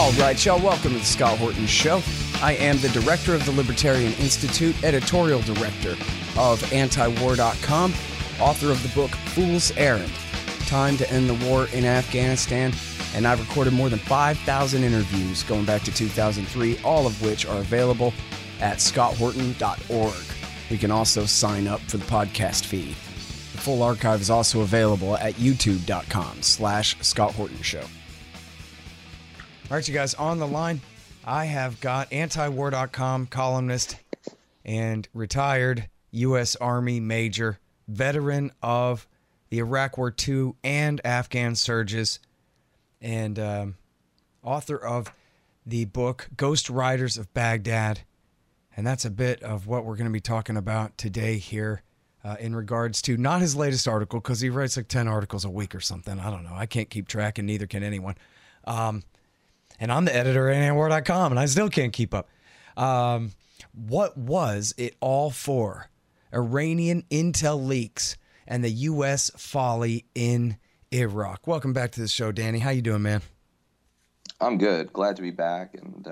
All right, y'all, welcome to the Scott Horton Show. I am the director of the Libertarian Institute, editorial director of Antiwar.com, author of the book Fool's Errand, Time to End the War in Afghanistan, and I've recorded more than 5,000 interviews going back to 2003, all of which are available at scotthorton.org. You can also sign up for the podcast feed. The full archive is also available at youtube.com/Scott Horton Show. All right, you guys, on the line, I have got Antiwar.com columnist and retired U.S. Army major, veteran of the Iraq War II and Afghan surges, and author of the book Ghost Riders of Baghdad. And that's a bit of what we're going to be talking about today here in regards to not his latest article, because he writes like 10 articles a week or something. I don't know. I can't keep track, and neither can anyone. And I'm the editor at Antiwar.com, and I still can't keep up. What was it all for? Iranian intel leaks and the U.S. folly in Iraq. Welcome back to the show, Danny. How you doing, man? I'm good. Glad to be back. And,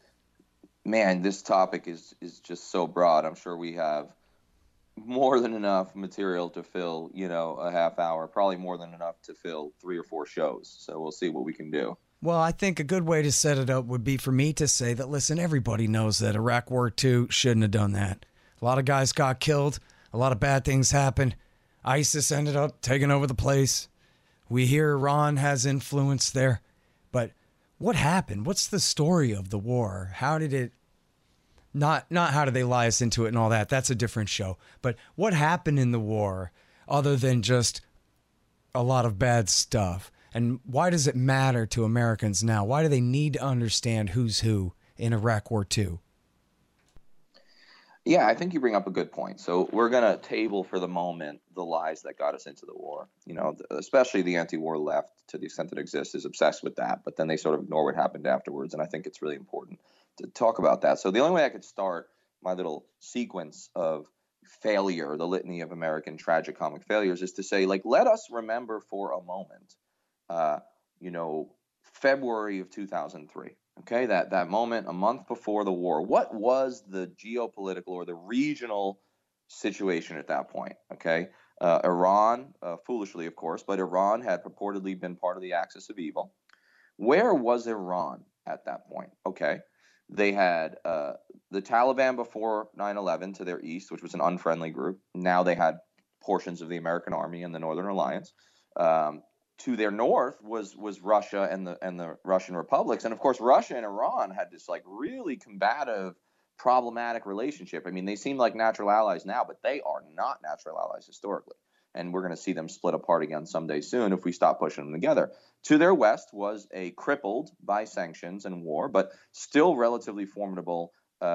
man, this topic is just so broad. I'm sure we have more than enough material to fill, a half hour, probably more than enough to fill 3 or 4 shows. So we'll see what we can do. Well, I think a good way to set it up would be for me to say that, listen, everybody knows that Iraq War II shouldn't have done that. A lot of guys got killed. A lot of bad things happened. ISIS ended up taking over the place. We hear Iran has influence there. But what happened? What's the story of the war? How did it... Not how did they lie us into it and all that. That's a different show. But what happened in the war other than just a lot of bad stuff? And why does it matter to Americans now? Why do they need to understand who's who in Iraq War II? Yeah, I think you bring up a good point. So we're going to table for the moment the lies that got us into the war. Especially the anti-war left, to the extent that it exists, is obsessed with that. But then they sort of ignore what happened afterwards. And I think it's really important to talk about that. So the only way I could start my little sequence of failure, the litany of American tragicomic failures, is to say, let us remember for a moment, February of 2003. Okay, that moment, a month before the war. What was the geopolitical or the regional situation at that point? Okay, Iran, foolishly, of course, but Iran had purportedly been part of the axis of evil. Where was Iran at that point? Okay, they had the Taliban before 9/11 to their east, which was an unfriendly group. Now they had portions of the American Army and the Northern Alliance. To their north was Russia and the Russian republics. And of course, Russia and Iran had this really combative, problematic relationship. I mean, they seem like natural allies now, but they are not natural allies historically. And we're going to see them split apart again someday soon if we stop pushing them together. To their west was a crippled by sanctions and war, but still relatively formidable,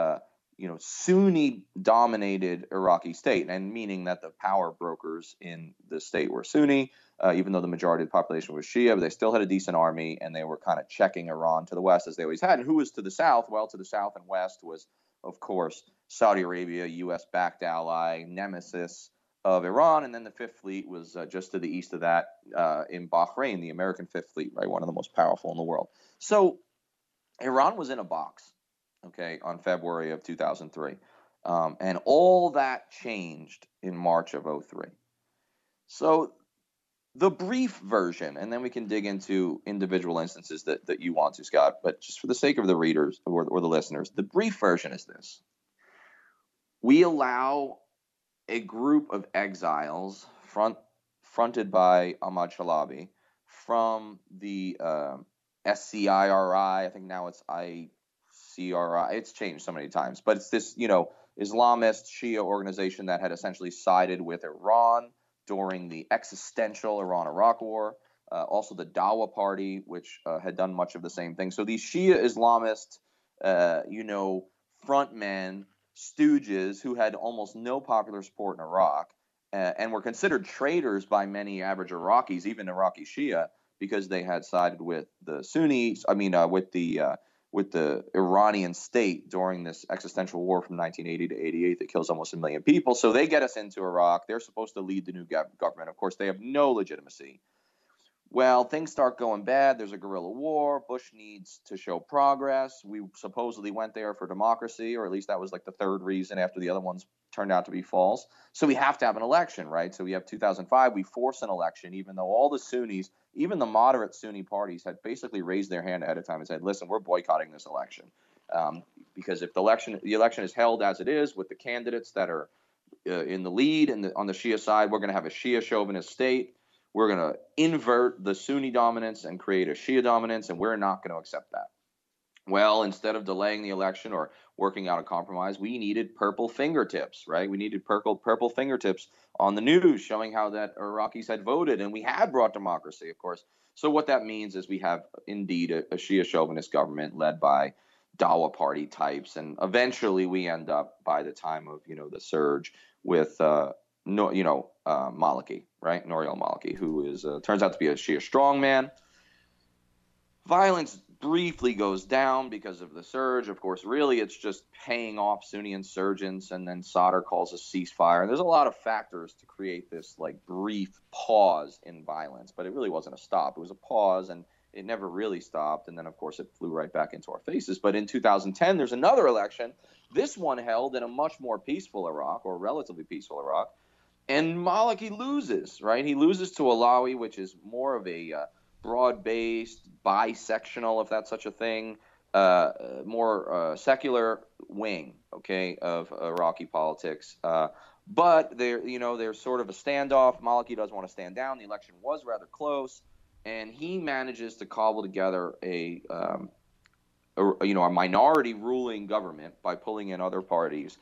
Sunni-dominated Iraqi state, and meaning that the power brokers in the state were Sunni, even though the majority of the population was Shia, but they still had a decent army, and they were kind of checking Iran to the west, as they always had. And who was to the south? Well, to the south and west was, of course, Saudi Arabia, U.S.-backed ally, nemesis of Iran, and then the Fifth Fleet was just to the east of that in Bahrain, the American Fifth Fleet, right, one of the most powerful in the world. So Iran was in a box, okay, on February of 2003. And all that changed in March of 2003. So the brief version, and then we can dig into individual instances that you want to, Scott, but just for the sake of the readers or the listeners, the brief version is this. We allow a group of exiles fronted by Ahmad Chalabi from the SCIRI, I think now it's ICRI, it's changed so many times, but it's this, Islamist Shia organization that had essentially sided with Iran during the existential Iran-Iraq war, also the Dawa Party, which had done much of the same thing. So these Shia Islamist, frontmen, stooges who had almost no popular support in Iraq and were considered traitors by many average Iraqis, even Iraqi Shia, because they had sided with the Sunnis, with the Iranian state during this existential war from 1980 to 88 that kills almost 1 million people. So they get us into Iraq. They're supposed to lead the new government. Of course, they have no legitimacy. Well, things start going bad. There's a guerrilla war. Bush needs to show progress. We supposedly went there for democracy, or at least that was like the third reason after the other ones turned out to be false. So we have to have an election, right? So we have 2005. We force an election, even though all the Sunnis, even the moderate Sunni parties, had basically raised their hand ahead of time and said, listen, we're boycotting this election. Because if the election is held as it is with the candidates that are in the lead and on the Shia side, we're going to have a Shia chauvinist state. We're going to invert the Sunni dominance and create a Shia dominance, and we're not going to accept that. Well, instead of delaying the election or working out a compromise, we needed purple fingertips, right? We needed purple fingertips on the news showing how that Iraqis had voted, and we had brought democracy, of course. So what that means is we have indeed a Shia chauvinist government led by Dawa party types, and eventually we end up, by the time of the surge, with Maliki, right? Nouri al-Maliki, who is turns out to be a Shia strongman. Violence briefly goes down because of the surge. Of course, really it's just paying off Sunni insurgents, and then Sadr calls a ceasefire. There's a lot of factors to create this like brief pause in violence, but it really wasn't a stop. It was a pause, and it never really stopped. And then, of course, it flew right back into our faces. But in 2010, there's another election, this one held in a much more peaceful Iraq, or relatively peaceful Iraq. And Maliki loses, right? He loses to Alawi, which is more of a broad-based, bisectional, if that's such a thing, more secular wing, okay, of Iraqi politics. But there's sort of a standoff. Maliki doesn't want to stand down. The election was rather close, and he manages to cobble together a minority ruling government by pulling in other parties.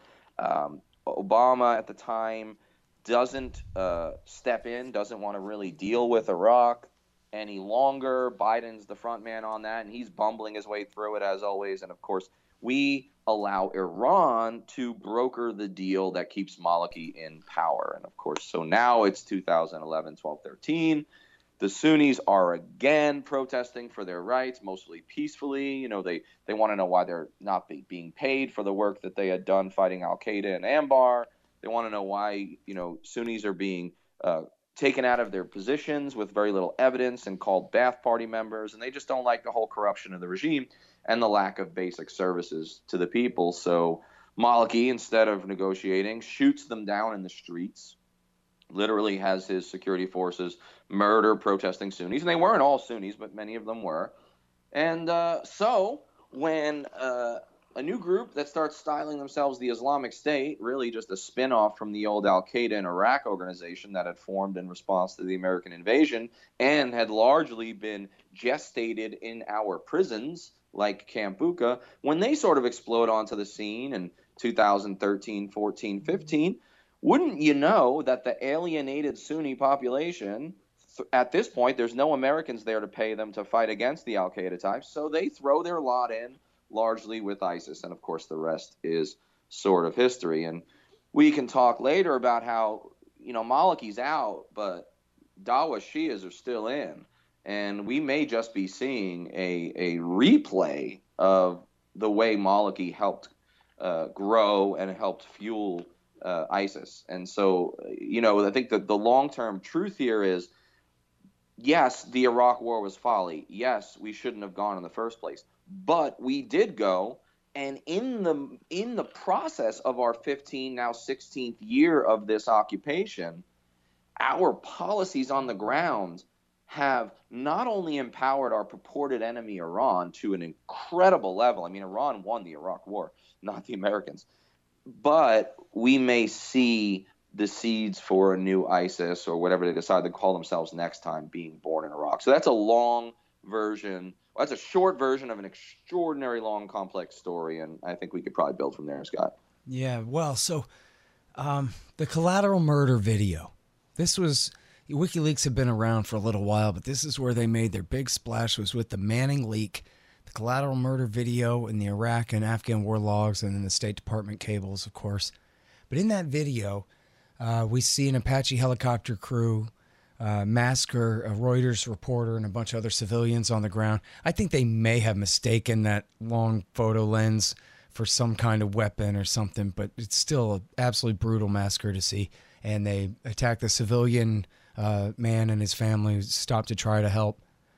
Obama at the time doesn't step in, doesn't want to really deal with Iraq any longer. Biden's the front man on that, and he's bumbling his way through it as always. And of course, we allow Iran to broker the deal that keeps Maliki in power. And of course, so now it's 2011, 12, 13. The Sunnis are again protesting for their rights, mostly peacefully. They want to know why they're not being paid for the work that they had done fighting Al-Qaeda and Anbar. They want to know why, Sunnis are being taken out of their positions with very little evidence and called Ba'ath Party members. And they just don't like the whole corruption of the regime and the lack of basic services to the people. So Maliki, instead of negotiating, shoots them down in the streets, literally has his security forces murder protesting Sunnis. And they weren't all Sunnis, but many of them were. And so when a new group that starts styling themselves the Islamic State, really just a spin-off from the old Al-Qaeda in Iraq organization that had formed in response to the American invasion and had largely been gestated in our prisons, like Camp Bucca, when they sort of explode onto the scene in 2013, 14, 15, wouldn't you know that the alienated Sunni population, at this point, there's no Americans there to pay them to fight against the Al-Qaeda types, so they throw their lot in, largely with ISIS, and of course the rest is sort of history. And we can talk later about how Maliki's out, but Dawa Shias are still in, and we may just be seeing a replay of the way Maliki helped grow and helped fuel ISIS. And so I think that the long-term truth here is, yes, the Iraq War was folly. Yes, we shouldn't have gone in the first place. But we did go, and in the process of our 15, now 16th year of this occupation, our policies on the ground have not only empowered our purported enemy Iran to an incredible level. I mean, Iran won the Iraq War, not the Americans. But we may see the seeds for a new ISIS or whatever they decide to call themselves next time being born in Iraq. So that's a long version. Well, that's a short version of an extraordinary long, complex story, and I think we could probably build from there, Scott. Yeah, well, so the Collateral Murder video. This was, WikiLeaks had been around for a little while, but this is where they made their big splash, was with the Manning leak, the Collateral Murder video in the Iraq and Afghan war logs, and then the State Department cables, of course. But in that video, we see an Apache helicopter crew massacre a Reuters reporter and a bunch of other civilians on the ground. I think they may have mistaken that long photo lens for some kind of weapon or something, but it's still an absolutely brutal massacre to see. And they attack the civilian man and his family stopped to try to help.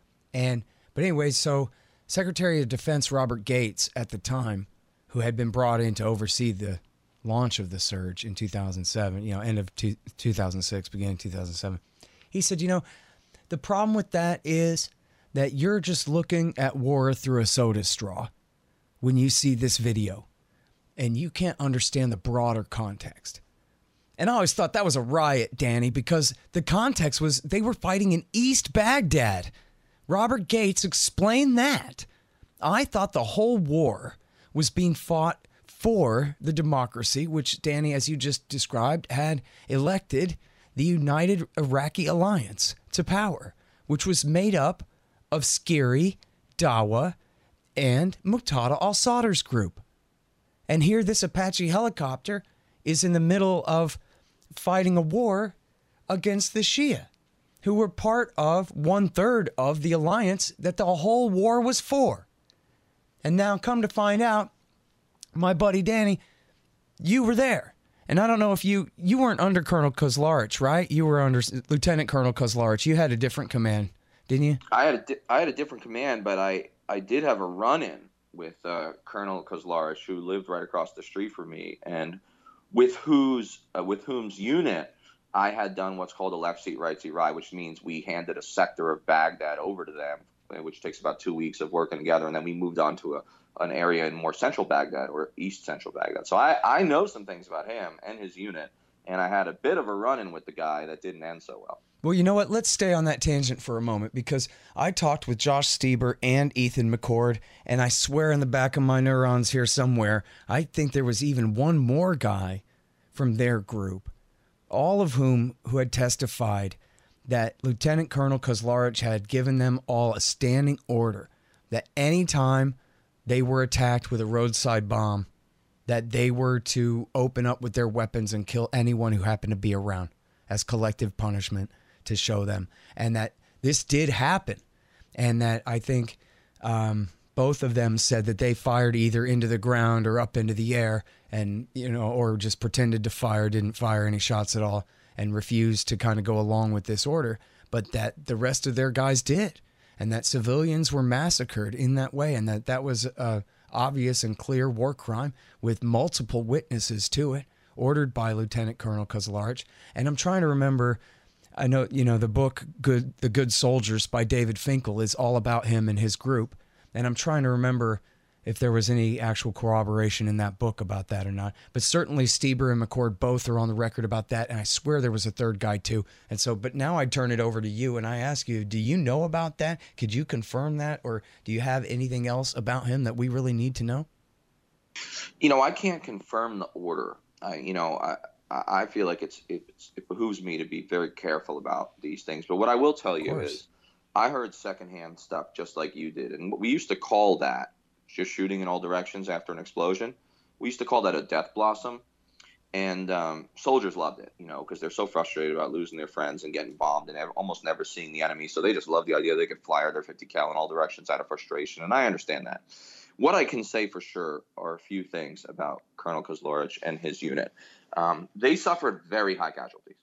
But anyway, so Secretary of Defense Robert Gates at the time, who had been brought in to oversee the launch of the surge in 2007, end of 2006, beginning 2007, he said, the problem with that is that you're just looking at war through a soda straw when you see this video, and you can't understand the broader context. And I always thought that was a riot, Danny, because the context was they were fighting in East Baghdad. Robert Gates explained that. I thought the whole war was being fought for the democracy, which Danny, as you just described, had elected the United Iraqi Alliance to power, which was made up of Sciri, Dawa, and Muqtada al-Sadr's group. And here this Apache helicopter is in the middle of fighting a war against the Shia, who were part of 1/3 of the alliance that the whole war was for. And now come to find out, my buddy Danny, you were there. And I don't know if you weren't under Colonel Kozlarich, right? You were under Lieutenant Colonel Kozlarich. You had a different command, didn't you? I had a different command, but I did have a run-in with Colonel Kozlarich, who lived right across the street from me, and with whom's unit I had done what's called a left seat, right seat, right, which means we handed a sector of Baghdad over to them, which takes about 2 weeks of working together, and then we moved on to an area in more central Baghdad, or east central Baghdad. So I know some things about him and his unit, and I had a bit of a run-in with the guy that didn't end so well. Well, you know what? Let's stay on that tangent for a moment, because I talked with Josh Stieber and Ethan McCord, and I swear in the back of my neurons here somewhere, I think there was even one more guy from their group, all of who had testified that Lieutenant Colonel Kozlarich had given them all a standing order that anytime they were attacked with a roadside bomb, that they were to open up with their weapons and kill anyone who happened to be around as collective punishment to show them. And that this did happen. And that I think both of them said that they fired either into the ground or up into the air, and, or just pretended to fire, didn't fire any shots at all, and refused to kind of go along with this order, but that the rest of their guys did, and that civilians were massacred in that way, and that was a obvious and clear war crime with multiple witnesses to it, ordered by Lieutenant Colonel Kozlarich. And I'm trying to remember, I know, the book The Good Soldiers by David Finkel is all about him and his group, and I'm trying to remember if there was any actual corroboration in that book about that or not. But certainly Stieber and McCord both are on the record about that, and I swear there was a third guy too. And so, but now I turn it over to you, and I ask you, do you know about that? Could you confirm that, or do you have anything else about him that we really need to know? I can't confirm the order. I feel like it behooves me to be very careful about these things. But what I will tell you is I heard secondhand stuff just like you did. And we used to call that just shooting in all directions after an explosion. We used to call that a death blossom. And soldiers loved it, because they're so frustrated about losing their friends and getting bombed and almost never seeing the enemy. So they just love the idea they could fire their 50 cal in all directions out of frustration. And I understand that. What I can say for sure are a few things about Colonel Kozlarich and his unit. They suffered very high casualties.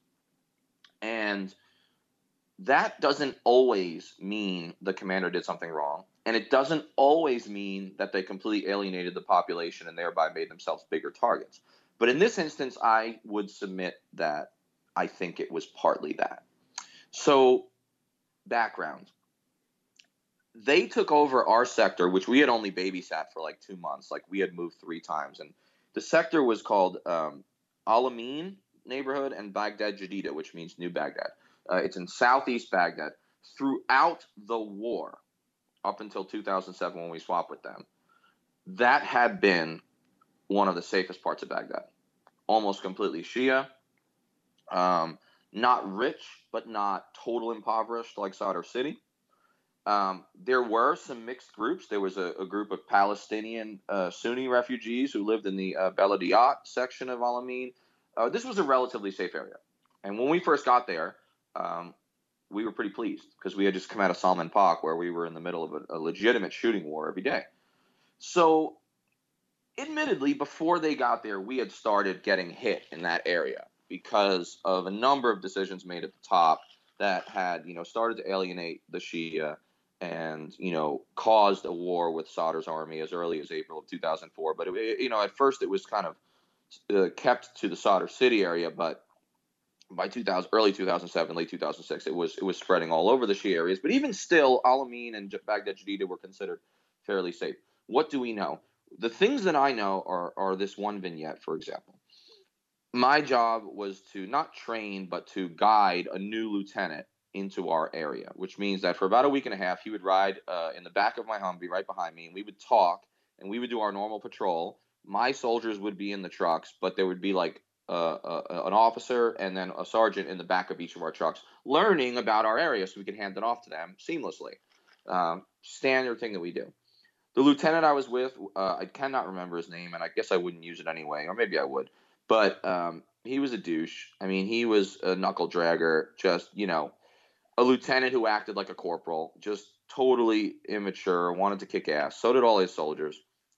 And that doesn't always mean the commander did something wrong. And it doesn't always mean that they completely alienated the population and thereby made themselves bigger targets. But in this instance, I would submit that I think it was partly that. So, background. They took over our sector, which we had only babysat for like 2 months. Like, we had moved 3 times. And the sector was called Al-Amin neighborhood and Baghdad Jadida, which means New Baghdad. It's in southeast Baghdad. Throughout the war, up until 2007 when we swapped with them, that had been one of the safest parts of Baghdad. Almost completely Shia. Not rich, but not total impoverished like Sadr City. There were some mixed groups. There was a group of Palestinian Sunni refugees who lived in the Beladiyat section of Al-Amin. This was a relatively safe area. And when we first got there, we were pretty pleased because we had just come out of Salman Pak, where we were in the middle of a legitimate shooting war every day. So, admittedly, before they got there, we had started getting hit in that area because of a number of decisions made at the top that had, started to alienate the Shia and, caused a war with Sadr's army as early as April of 2004. But, at first it was kind of kept to the Sadr city area, but by early 2007, late 2006, it was spreading all over the Shia areas. But even still, Al-Amin and Baghdad Jadida were considered fairly safe. What do we know? The things that I know are this one vignette, for example. My job was to not train, but to guide a new lieutenant into our area, which means that for about a week and a half, he would ride in the back of my Humvee right behind me, and we would talk, and we would do our normal patrol. My soldiers would be in the trucks, but there would be like an officer and then a sergeant in the back of each of our trucks, learning about our area so we could hand it off to them seamlessly. Standard thing that we do. The lieutenant I was with, I cannot remember his name, and I guess I wouldn't use it anyway, or maybe I would. But he was a douche. I mean, he was a knuckle dragger, just, a lieutenant who acted like a corporal, just totally immature, wanted to kick ass. So did all his soldiers.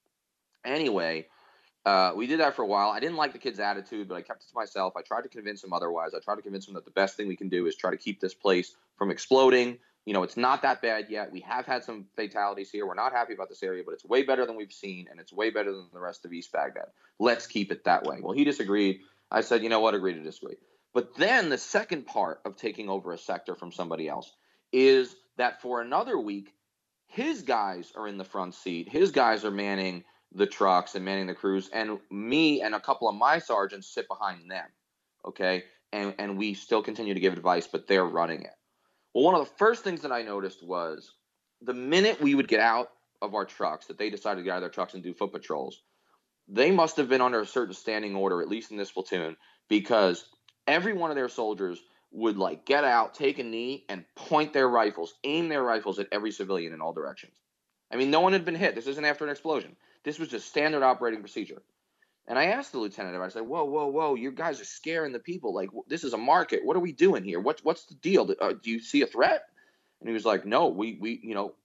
Anyway, we did that for a while. I didn't like the kid's attitude, but I kept it to myself. I tried to convince him otherwise. I tried to convince him that the best thing we can do is try to keep this place from exploding. It's not that bad yet. We have had some fatalities here. We're not happy about this area, but it's way better than we've seen, and it's way better than the rest of East Baghdad. Let's keep it that way. Well, he disagreed. I said, you know what, agree to disagree. But then the second part of taking over a sector from somebody else is that for another week, his guys are in the front seat. His guys are manning the trucks and manning the crews, and me and a couple of my sergeants sit behind them, okay? And we still continue to give advice, but they're running it. Well, one of the first things that I noticed was the minute we would get out of our trucks, that they decided to get out of their trucks and do foot patrols, they must have been under a certain standing order, at least in this platoon, because every one of their soldiers would get out, take a knee, and point their rifles, aim their rifles at every civilian in all directions. I mean, no one had been hit. This isn't after an explosion. This was just standard operating procedure. And I asked the lieutenant, I said, whoa, you guys are scaring the people. This is a market. What are we doing here? What's the deal? Do you see a threat? And he was like, no, we've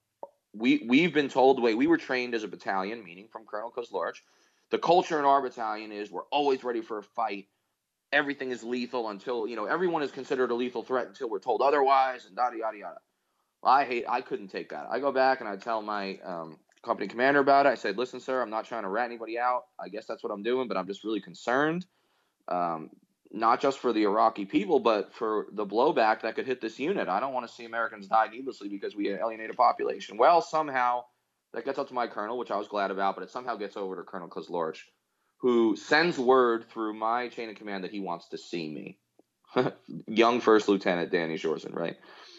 been told the way we were trained as a battalion, meaning from Colonel Kozlorich. The culture in our battalion is we're always ready for a fight. Everything is lethal until, everyone is considered a lethal threat until we're told otherwise, and yada, yada, yada. Well, I couldn't take that. I go back and I tell my company commander about it. I said, listen, sir, I'm not trying to rat anybody out. I guess that's what I'm doing, but I'm just really concerned, not just for the Iraqi people, but for the blowback that could hit this unit. I don't want to see Americans die needlessly because we alienate a population. Well, somehow that gets up to my colonel, which I was glad about, but it somehow gets over to Colonel Kozlorich, who sends word through my chain of command that he wants to see me. Young First Lieutenant Danny Shorzen, right?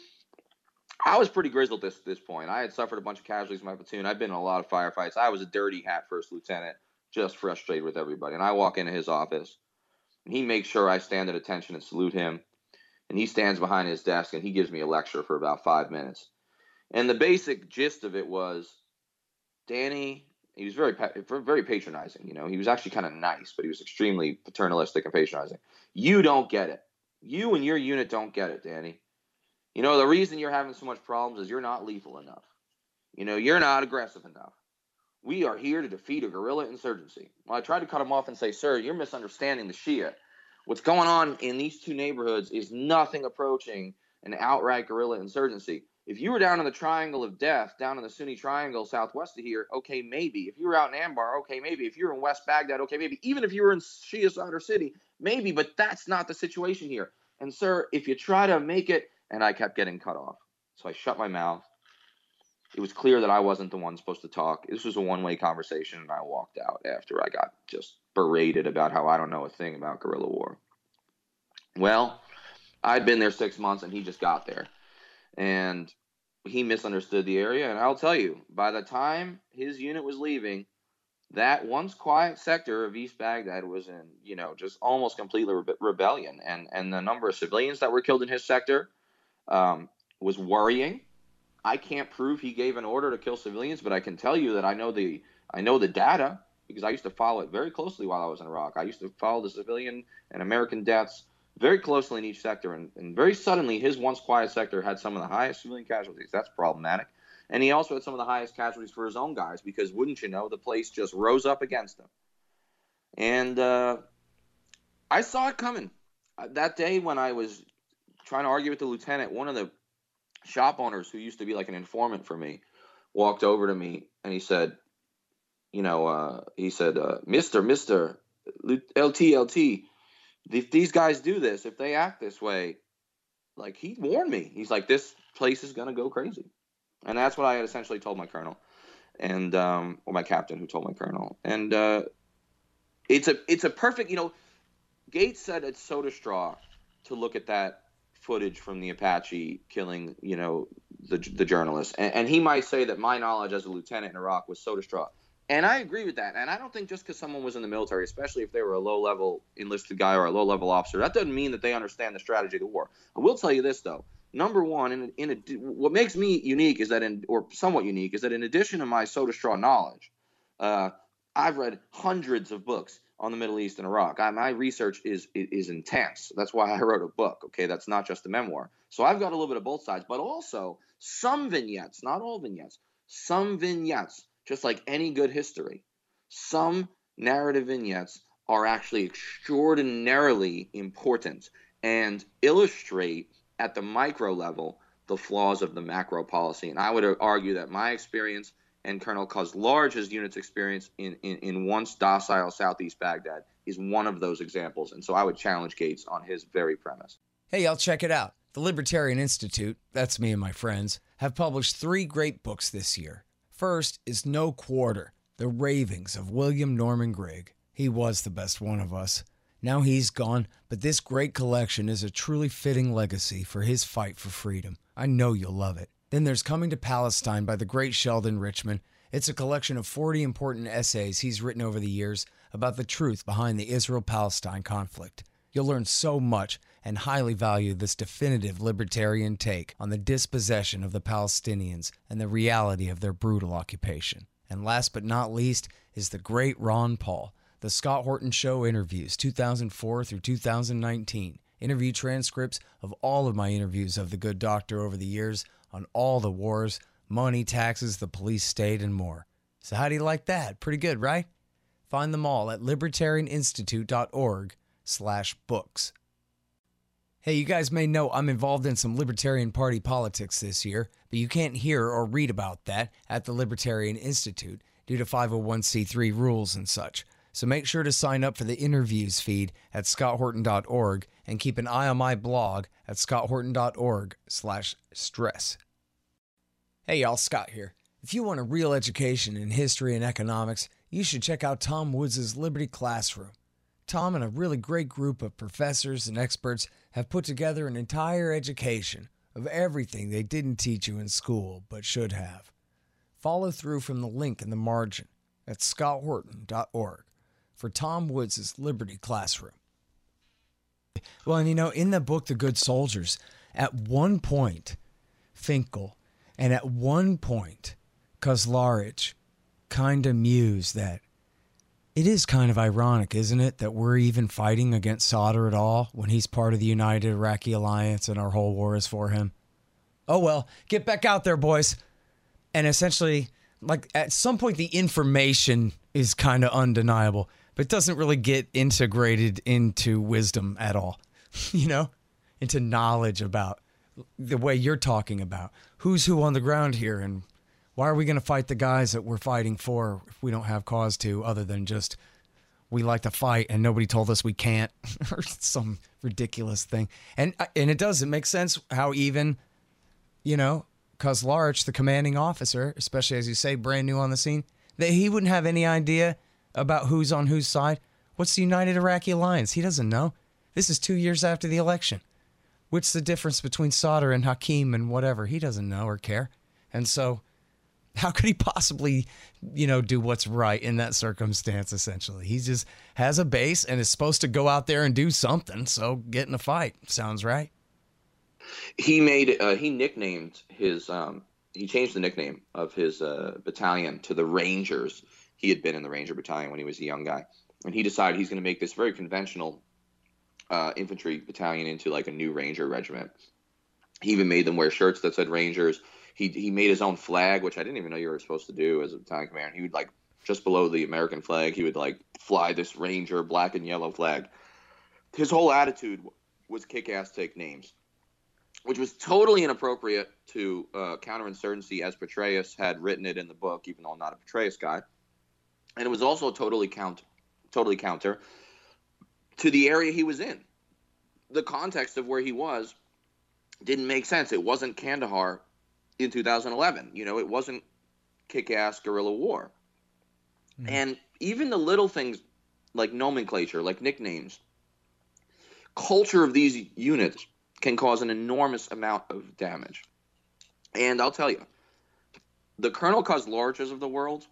I was pretty grizzled at this point. I had suffered a bunch of casualties in my platoon. I'd been in a lot of firefights. I was a dirty hat first lieutenant, just frustrated with everybody. And I walk into his office, and he makes sure I stand at attention and salute him. And he stands behind his desk, and he gives me a lecture for about 5 minutes. And the basic gist of it was, Danny, he was very patronizing. He was actually kind of nice, but he was extremely paternalistic and patronizing. You don't get it. You and your unit don't get it, Danny. The reason you're having so much problems is you're not lethal enough. You're not aggressive enough. We are here to defeat a guerrilla insurgency. Well, I tried to cut him off and say, sir, you're misunderstanding the Shia. What's going on in these two neighborhoods is nothing approaching an outright guerrilla insurgency. If you were down in the Triangle of Death, down in the Sunni Triangle southwest of here, okay, maybe. If you were out in Anbar, okay, maybe. If you were in West Baghdad, okay, maybe. Even if you were in Shia Sadr City, maybe. But that's not the situation here. And, sir, if you try to make it, and I kept getting cut off. So I shut my mouth. It was clear that I wasn't the one supposed to talk. This was a one-way conversation, and I walked out after I got just berated about how I don't know a thing about guerrilla war. Well, I'd been there 6 months, and he just got there. And he misunderstood the area, and I'll tell you, by the time his unit was leaving, that once quiet sector of East Baghdad was in, just almost completely rebellion. And the number of civilians that were killed in his sector was worrying. I can't prove he gave an order to kill civilians, but I can tell you that I know the data because I used to follow it very closely while I was in Iraq. I used to follow the civilian and American deaths very closely in each sector, and very suddenly his once quiet sector had some of the highest civilian casualties. That's problematic. And he also had some of the highest casualties for his own guys because, wouldn't you know, the place just rose up against him. And I saw it coming. That day when I was trying to argue with the lieutenant. One of the shop owners, who used to be like an informant for me, walked over to me and he said, Mr. LT, if these guys do this, if they act this way, like, he warned me. He's like, this place is going to go crazy. And that's what I had essentially told my colonel, and or my captain, who told my colonel. And it's a perfect, Gates said it's soda straw to look at that footage from the Apache killing, the journalist. And he might say that my knowledge as a lieutenant in Iraq was soda straw. And I agree with that. And I don't think just because someone was in the military, especially if they were a low-level enlisted guy or a low-level officer, that doesn't mean that they understand the strategy of the war. I will tell you this, though. Number one, what makes me unique is that, or somewhat unique, is that in addition to my soda straw knowledge, I've read hundreds of books on the Middle East and Iraq. My research is intense. That's why I wrote a book. Okay, that's not just a memoir. So I've got a little bit of both sides, but also some vignettes, not all vignettes, some vignettes, just like any good history, some narrative vignettes are actually extraordinarily important and illustrate at the micro level the flaws of the macro policy. And I would argue that my experience and Colonel Kozlar's unit's experience in once docile Southeast Baghdad is one of those examples. And so I would challenge Gates on his very premise. Hey, y'all, check it out. The Libertarian Institute, that's me and my friends, have published 3 great books this year. First is No Quarter, The Ravings of William Norman Grigg. He was the best one of us. Now he's gone, but this great collection is a truly fitting legacy for his fight for freedom. I know you'll love it. Then there's Coming to Palestine by the great Sheldon Richman. It's a collection of 40 important essays he's written over the years about the truth behind the Israel-Palestine conflict. You'll learn so much and highly value this definitive libertarian take on the dispossession of the Palestinians and the reality of their brutal occupation. And last but not least is the great Ron Paul, The Scott Horton Show Interviews, 2004 through 2019. Interview transcripts of all of my interviews of the good doctor over the years on all the wars, money, taxes, the police state, and more. So how do you like that? Pretty good, right? Find them all at libertarianinstitute.org/books. Hey, you guys may know I'm involved in some Libertarian Party politics this year, but you can't hear or read about that at the Libertarian Institute due to 501c3 rules and such. So make sure to sign up for the interviews feed at scotthorton.org and keep an eye on my blog at scotthorton.org/stress. Hey y'all, Scott here. If you want a real education in history and economics, you should check out Tom Woods' Liberty Classroom. Tom and a really great group of professors and experts have put together an entire education of everything they didn't teach you in school but should have. Follow through from the link in the margin at scotthorton.org for Tom Woods' Liberty Classroom. Well, and in the book, The Good Soldiers, at one point, Finkel, and at one point, Kozlarich kind of mused that it is kind of ironic, isn't it, that we're even fighting against Sadr at all when he's part of the United Iraqi Alliance and our whole war is for him? Oh, well, get back out there, boys. And essentially, like, at some point, the information is kind of undeniable, but doesn't really get integrated into wisdom at all, into knowledge about the way you're talking about who's who on the ground here and why are we going to fight the guys that we're fighting for if we don't have cause to, other than just we like to fight and nobody told us we can't, or some ridiculous thing. And it makes sense how even, Kozlarich, the commanding officer, especially as you say, brand new on the scene, that he wouldn't have any idea about who's on whose side. What's the United Iraqi Alliance? He doesn't know. This is 2 years after the election. What's the difference between Sadr and Hakim and whatever? He doesn't know or care. And so how could he possibly, do what's right in that circumstance, essentially? He just has a base and is supposed to go out there and do something, so get in a fight. Sounds right. He nicknamed his, he changed the nickname of his battalion to the Rangers. He had been in the Ranger Battalion when he was a young guy. And he decided he's going to make this very conventional infantry battalion into like a new Ranger regiment. He even made them wear shirts that said Rangers. He made his own flag, which I didn't even know you were supposed to do as a battalion commander. He would, like, just below the American flag, he would, like, fly this Ranger black and yellow flag. His whole attitude was kick-ass, take names. which was totally inappropriate to counterinsurgency as Petraeus had written it in the book, even though I'm not a Petraeus guy. And it was also totally counter to the area he was in. The context of where he was didn't make sense. It wasn't Kandahar in 2011. It wasn't kick-ass guerrilla war. Mm. And even the little things like nomenclature, like nicknames, culture of these units can cause an enormous amount of damage. And I'll tell you, the Colonel Cos-Larches of the world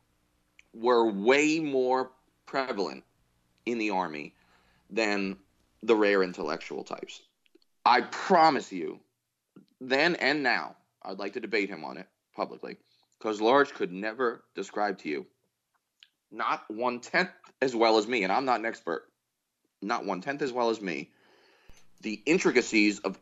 were way more prevalent in the Army than the rare intellectual types. I promise you, then and now, I'd like to debate him on it publicly, Cos-Larche could never describe to you, not 1/10 as well as me, and I'm not an expert, not 1/10 as well as me, the intricacies of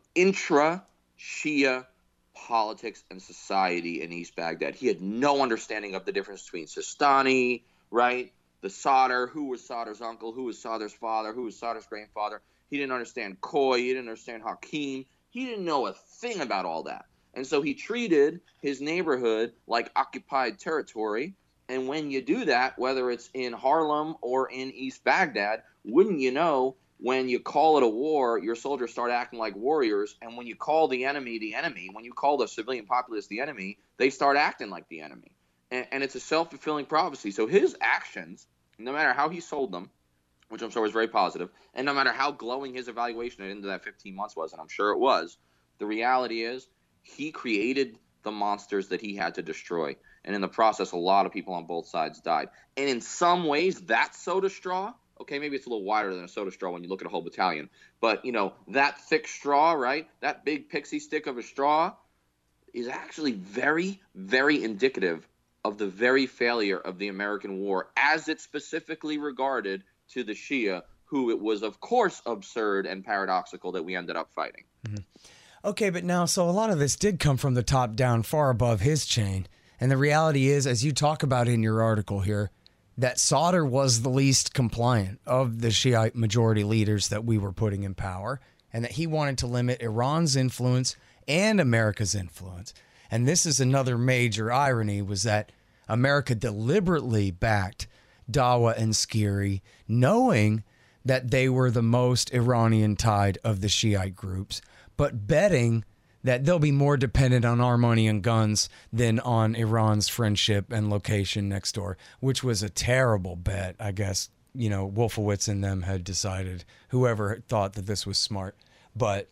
intra-Shia politics and society in East Baghdad. He had no understanding of the difference between Sistani, right? The Sadr, who was Sadr's uncle, who was Sadr's father, who was Sadr's grandfather. He didn't understand Khoi, he didn't understand Hakim. He didn't know a thing about all that. And so he treated his neighborhood like occupied territory. And when you do that, whether it's in Harlem or in East Baghdad, wouldn't you know, when you call it a war, your soldiers start acting like warriors. And when you call the enemy, when you call the civilian populace the enemy, they start acting like the enemy. And it's a self-fulfilling prophecy. So his actions, no matter how he sold them, which I'm sure was very positive, and no matter how glowing his evaluation at the end of that 15 months was, and I'm sure it was, the reality is he created the monsters that he had to destroy. And in the process, a lot of people on both sides died. And in some ways, that soda straw, okay, maybe it's a little wider than a soda straw when you look at a whole battalion, but, that thick straw, right, that big pixie stick of a straw is actually very, very indicative of the very failure of the American war as it specifically regarded to the Shia, who it was, of course, absurd and paradoxical that we ended up fighting. Mm-hmm. Okay, but now, so a lot of this did come from the top down, far above his chain. And the reality is, as you talk about in your article here, that Sadr was the least compliant of the Shiite majority leaders that we were putting in power, and that he wanted to limit Iran's influence and America's influence. And this is another major irony, was that America deliberately backed Dawa and Skiri, knowing that they were the most Iranian tied of the Shiite groups, but betting that they'll be more dependent on our money and guns than on Iran's friendship and location next door, which was a terrible bet, I guess. Wolfowitz and them had decided, whoever thought that this was smart. But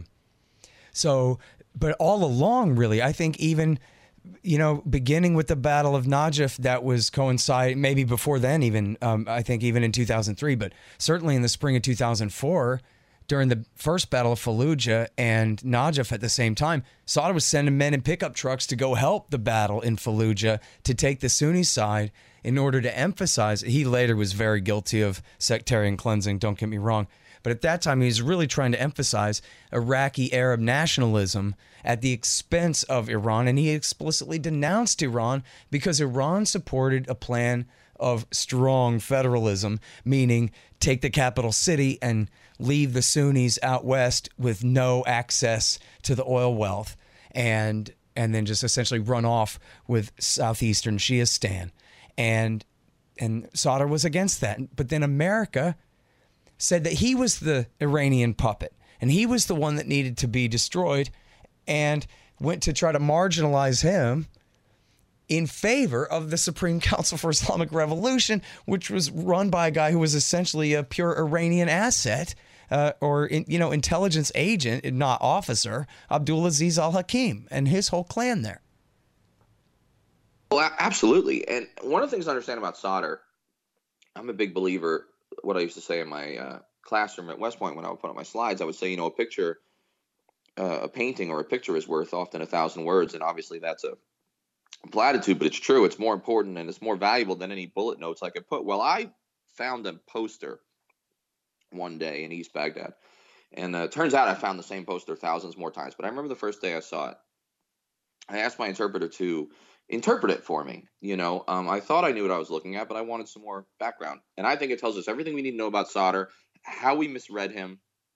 but all along, really, I think even, beginning with the Battle of Najaf, that was coinciding, maybe before then even, I think even in 2003, but certainly in the spring of 2004, during the first Battle of Fallujah and Najaf at the same time, Sadr was sending men in pickup trucks to go help the battle in Fallujah to take the Sunni side in order to emphasize. He later was very guilty of sectarian cleansing, don't get me wrong. But at that time, he was really trying to emphasize Iraqi Arab nationalism at the expense of Iran. And he explicitly denounced Iran because Iran supported a plan of strong federalism, meaning take the capital city and leave the Sunnis out west with no access to the oil wealth, and then just essentially run off with southeastern Shiistan. And Sadr was against that. But then America said that he was the Iranian puppet and he was the one that needed to be destroyed, and went to try to marginalize him in favor of the Supreme Council for Islamic Revolution, which was run by a guy who was essentially a pure Iranian asset, intelligence agent, not officer, Abdulaziz al-Hakim and his whole clan there. Well, absolutely. And one of the things I understand about Sadr, I'm a big believer, what I used to say in my classroom at West Point when I would put up my slides, I would say, a picture, a painting or a picture is worth often 1,000 words. And obviously that's a platitude, but it's true. It's more important and it's more valuable than any bullet notes I could put. Well, I found a poster one day in East Baghdad, and it turns out I found the same poster thousands more times. But I remember the first day I saw it, I asked my interpreter to interpret it for me. I thought I knew what I was looking at, but I wanted some more background. And I think it tells us everything we need to know about Sadr, how we misread him,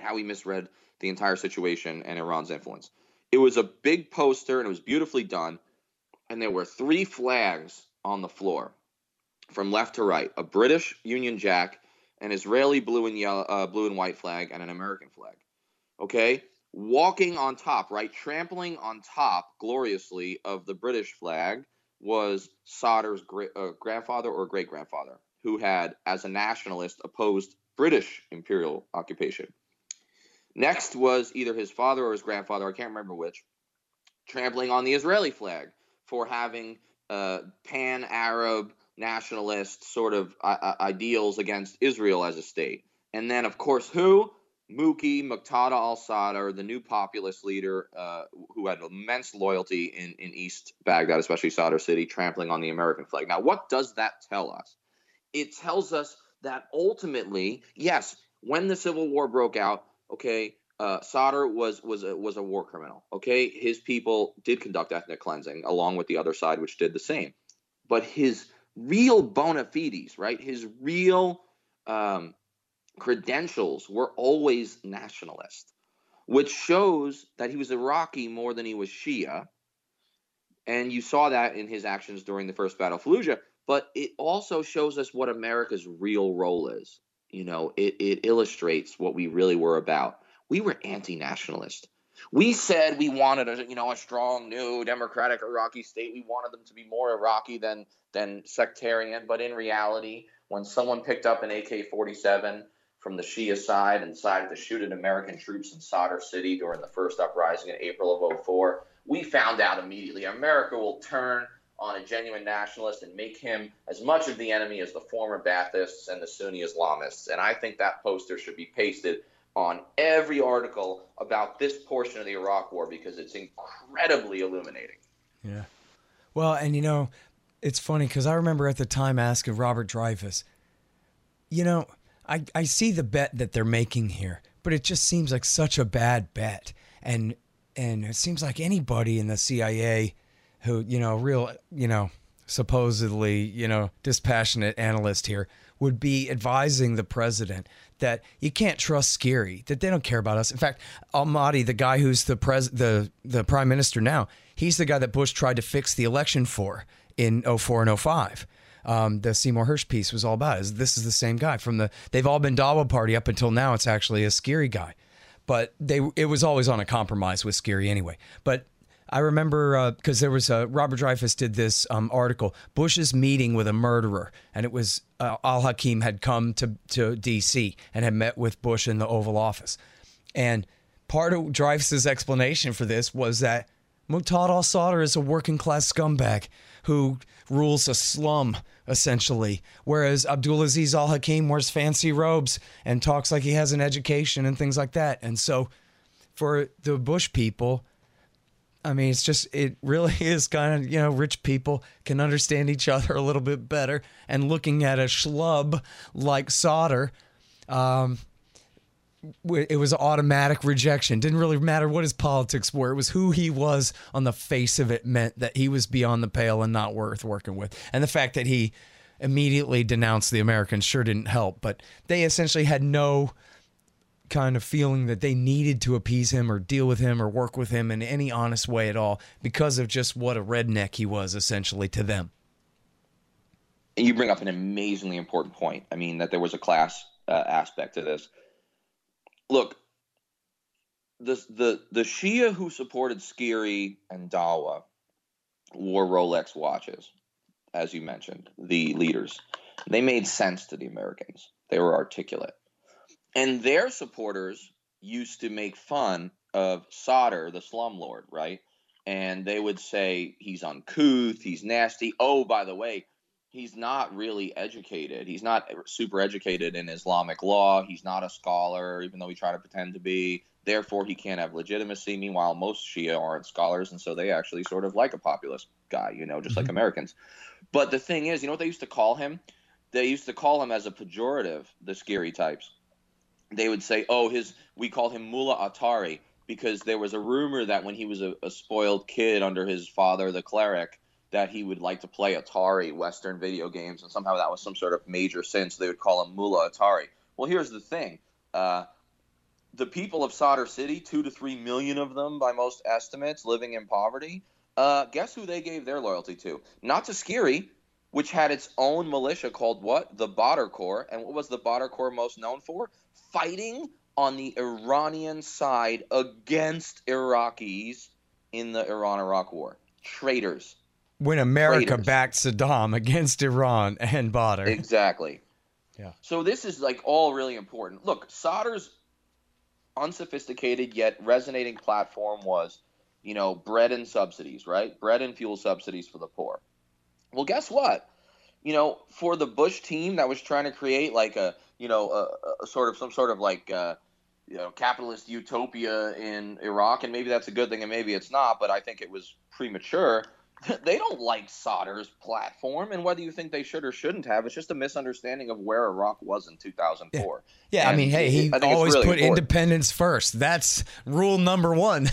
how he misread the entire situation and Iran's influence. It was a big poster, and it was beautifully done, and there were 3 flags on the floor from left to right: a British Union Jack, an Israeli blue and white flag, and an American flag. Okay? Walking on top, right, trampling on top gloriously of the British flag was Sadr's grandfather or great-grandfather, who had, as a nationalist, opposed British imperial occupation. Next was either his father or his grandfather, I can't remember which, trampling on the Israeli flag for having pan-Arab nationalist sort of ideals against Israel as a state. And then, of course, who? Muqtada al-Sadr, the new populist leader who had immense loyalty in East Baghdad, especially Sadr city, trampling on the American flag. Now, what does that tell us? It tells us that ultimately, yes, when the Civil War broke out, okay, Sadr was a war criminal. Okay, his people did conduct ethnic cleansing along with the other side, which did the same. But his real bona fides, right? His real credentials were always nationalist, which shows that he was Iraqi more than he was Shia. And you saw that in his actions during the First Battle of Fallujah. But it also shows us what America's real role is. You know, it illustrates what we really were about. We were anti-nationalist. We said we wanted a strong, new, democratic Iraqi state. We wanted them to be more Iraqi than sectarian. But in reality, when someone picked up an AK-47 from the Shia side and decided to shoot at American troops in Sadr city during the first uprising in April of 2004, we found out immediately America will turn on a genuine nationalist and make him as much of the enemy as the former Baathists and the Sunni Islamists. And I think that poster should be pasted on every article about this portion of the Iraq War because it's incredibly illuminating. Yeah. Well, and it's funny because I remember at the time asking Robert Dreyfuss, I see the bet that they're making here, but it just seems like such a bad bet. And it seems like anybody in the CIA who, supposedly, dispassionate analyst here would be advising the president that you can't trust Scary, that they don't care about us. In fact, Al-Mahdi, the guy who's the prime minister now, he's the guy that Bush tried to fix the election for in 2004 and 2005. The Seymour Hersh piece was all about it. This is the same guy they've all been Dawa Party up until now. It's actually a Scary guy, but it was always on a compromise with Scary anyway. But I remember because there was Robert Dreyfuss did this article, Bush's meeting with a murderer, and it was al-Hakim had come to D.C. and had met with Bush in the Oval Office, and part of Dreyfuss's explanation for this was that Muqtada al-Sadr is a working class scumbag who rules a slum essentially, whereas Abdulaziz al-Hakim wears fancy robes and talks like he has an education and things like that. And so for the Bush people, I mean, it really is kind of, rich people can understand each other a little bit better. And looking at a schlub like Sadr, it was automatic rejection. Didn't really matter what his politics were. It was who he was on the face of it meant that he was beyond the pale and not worth working with. And the fact that he immediately denounced the Americans sure didn't help. But they essentially had no kind of feeling that they needed to appease him or deal with him or work with him in any honest way at all because of just what a redneck he was essentially to them. You bring up an amazingly important point. I mean, that there was a class aspect to this. Look, the Shia who supported Scary and Dawa wore Rolex watches, as you mentioned, the leaders. They made sense to the Americans. They were articulate. And their supporters used to make fun of Sadr, the slumlord, right? And they would say he's uncouth, he's nasty. Oh, by the way, he's not really educated. He's not super educated in Islamic law. He's not a scholar, even though he tried to pretend to be. Therefore, he can't have legitimacy. Meanwhile, most Shia aren't scholars, and so they actually sort of like a populist guy, just like Americans. But the thing is, you know what they used to call him? They used to call him as a pejorative, the Scary types. They would say, we call him Mullah Atari, because there was a rumor that when he was a spoiled kid under his father, the cleric, that he would like to play Atari, Western video games, and somehow that was some sort of major sin, so they would call him Mullah Atari. Well, here's the thing. the people of Sadr City, 2 to 3 million of them by most estimates, living in poverty, guess who they gave their loyalty to? Not to Skiri, which had its own militia called what? The Badr Corps. And what was the Badr Corps most known for? Fighting on the Iranian side against Iraqis in the Iran-Iraq War. Traitors. When America backed Saddam against Iran and Badr. Exactly. Yeah. So this is like all really important. Look, Sadr's unsophisticated yet resonating platform was, bread and subsidies, right? Bread and fuel subsidies for the poor. Well, guess what? For the Bush team that was trying to create like a some sort of capitalist utopia in Iraq, and maybe that's a good thing and maybe it's not, but I think it was premature. They don't like Sadr's platform, and whether you think they should or shouldn't have, it's just a misunderstanding of where Iraq was in 2004. Yeah, I mean, hey, he always put independence first. That's rule number one.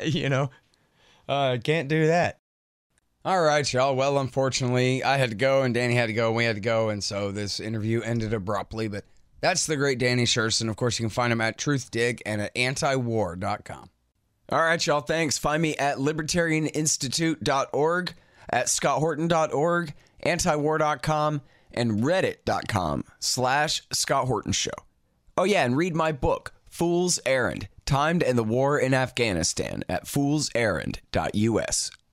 Can't do that. All right, y'all. Well, unfortunately, I had to go, and Danny had to go, and we had to go, and so this interview ended abruptly, but that's the great Danny Sherson. Of course, you can find him at TruthDig and at antiwar.com. All right, y'all. Thanks. Find me at libertarianinstitute.org, at scotthorton.org, antiwar.com, and reddit.com/Scott Horton Show. Oh, yeah, and read my book, Fool's Errand, Time to End the War in Afghanistan, at foolserrand.us.